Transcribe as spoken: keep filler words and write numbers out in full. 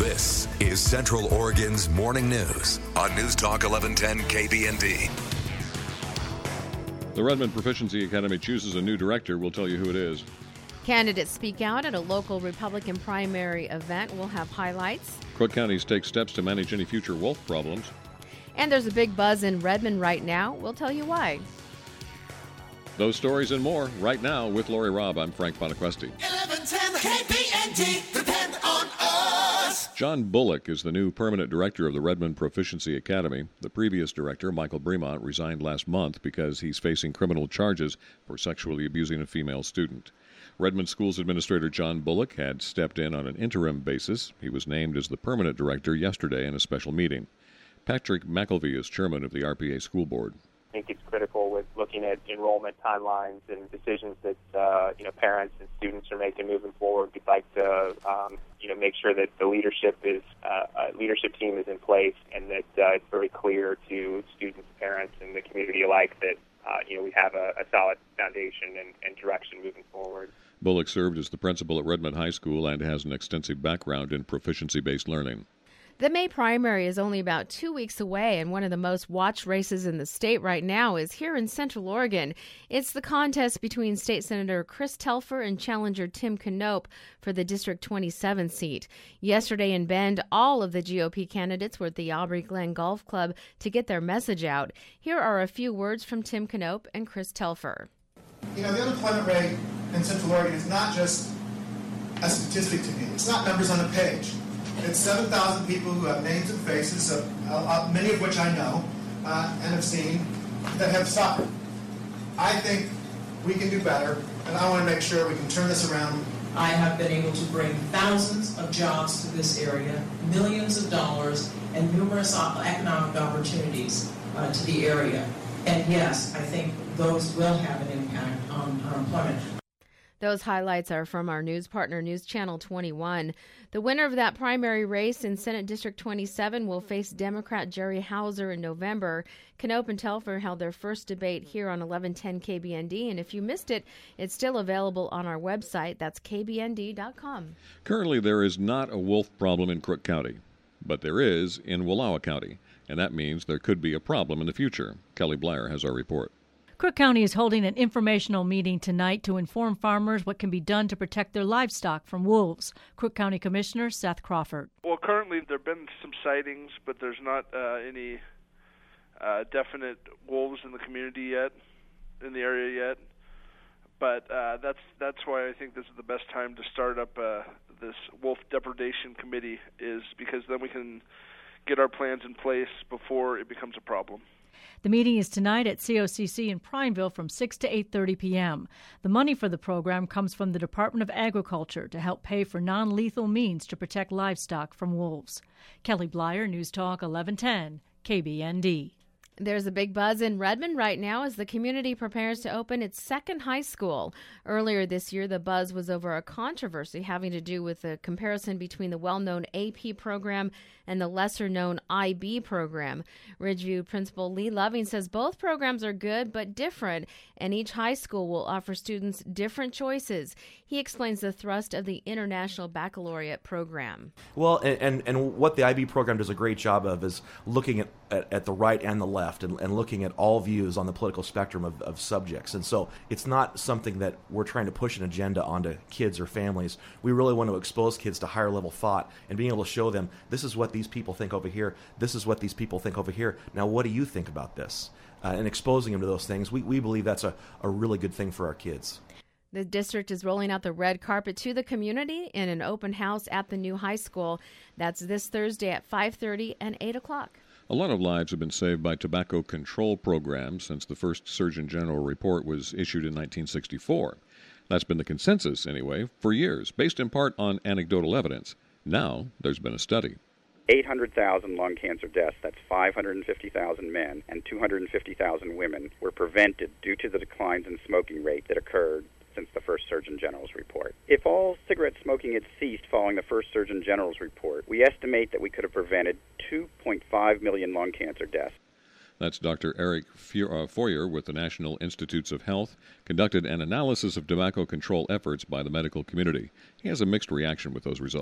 This is Central Oregon's Morning News on News Talk eleven ten K B N D. The Redmond Proficiency Academy chooses a new director. We'll tell you who it is. Candidates speak out at a local Republican primary event. We'll have highlights. Crook Counties take steps to manage any future wolf problems. And there's a big buzz in Redmond right now. We'll tell you why. Those stories and more right now with Lori Robb. I'm Frank Bonaquesti. eleven ten K B N D, depend on us. John Bullock is the new permanent director of the Redmond Proficiency Academy. The previous director, Michael Bremont, resigned last month because he's facing criminal charges for sexually abusing a female student. Redmond Schools Administrator John Bullock had stepped in on an interim basis. He was named as the permanent director yesterday in a special meeting. Patrick McElvey is chairman of the R P A School Board. I think it's critical with looking at enrollment timelines and decisions that uh, you know parents and students are making moving forward. We'd like to um, you know make sure that the leadership is uh, uh, leadership team is in place and that uh, it's very clear to students, parents, and the community alike that uh, you know we have a, a solid foundation and, and direction moving forward. Bullock served as the principal at Redmond High School and has an extensive background in proficiency-based learning. The May primary is only about two weeks away, and one of the most watched races in the state right now is here in Central Oregon. It's the contest between State Senator Chris Telfer and challenger Tim Knopp for the District twenty-seven seat. Yesterday in Bend, all of the G O P candidates were at the Aubrey Glen Golf Club to get their message out. Here are a few words from Tim Knopp and Chris Telfer. You know, the unemployment rate in Central Oregon is not just a statistic to me. It's not numbers on a page. It's seven thousand people who have names and faces, of, uh, many of which I know uh, and have seen, that have suffered. I think we can do better, and I want to make sure we can turn this around. I have been able to bring thousands of jobs to this area, millions of dollars, and numerous economic opportunities uh, to the area. And yes, I think those will have an impact on unemployment. Those highlights are from our news partner, News Channel twenty-one. The winner of that primary race in Senate District twenty-seven will face Democrat Jerry Hauser in November. Knopp and Telfer held their first debate here on eleven ten K B N D, and if you missed it, it's still available on our website. That's K B N D dot com. Currently, there is not a wolf problem in Crook County, but there is in Wallowa County, and that means there could be a problem in the future. Kelly Blyer has our report. Crook County is holding an informational meeting tonight to inform farmers what can be done to protect their livestock from wolves. Crook County Commissioner Seth Crawford. Well, currently there have been some sightings, but there's not uh, any uh, definite wolves in the community yet, in the area yet. But uh, that's that's why I think this is the best time to start up uh, this wolf depredation committee, is because then we can get our plans in place before it becomes a problem. The meeting is tonight at C O C C in Prineville from six to eight thirty p.m. The money for the program comes from the Department of Agriculture to help pay for non-lethal means to protect livestock from wolves. Kelly Blyer, News Talk eleven ten, K B N D. There's a big buzz in Redmond right now as the community prepares to open its second high school. Earlier this year, the buzz was over a controversy having to do with the comparison between the well-known A P program and the lesser-known I B program. Ridgeview Principal Lee Loving says both programs are good but different, and each high school will offer students different choices. He explains the thrust of the International Baccalaureate program. Well, and, and, and what the I B program does a great job of is looking at, at, at the right and the left and, and looking at all views on the political spectrum of, of subjects. And so it's not something that we're trying to push an agenda onto kids or families. We really want to expose kids to higher level thought and being able to show them this is what these people think over here, this is what these people think over here. Now, what do you think about this? Uh, and exposing them to those things, we, we believe that's a, a really good thing for our kids. The district is rolling out the red carpet to the community in an open house at the new high school. That's this Thursday at five thirty and eight o'clock. A lot of lives have been saved by tobacco control programs since the first Surgeon General report was issued in nineteen sixty-four. That's been the consensus, anyway, for years, based in part on anecdotal evidence. Now there's been a study. eight hundred thousand lung cancer deaths, that's five hundred fifty thousand men and two hundred fifty thousand women, were prevented due to the declines in smoking rate that occurred since the first Surgeon General's report. If all cigarette smoking had ceased following the first Surgeon General's report, we estimate that we could have prevented two point five million lung cancer deaths. That's Doctor Eric Foyer with the National Institutes of Health, conducted an analysis of tobacco control efforts by the medical community. He has a mixed reaction with those results.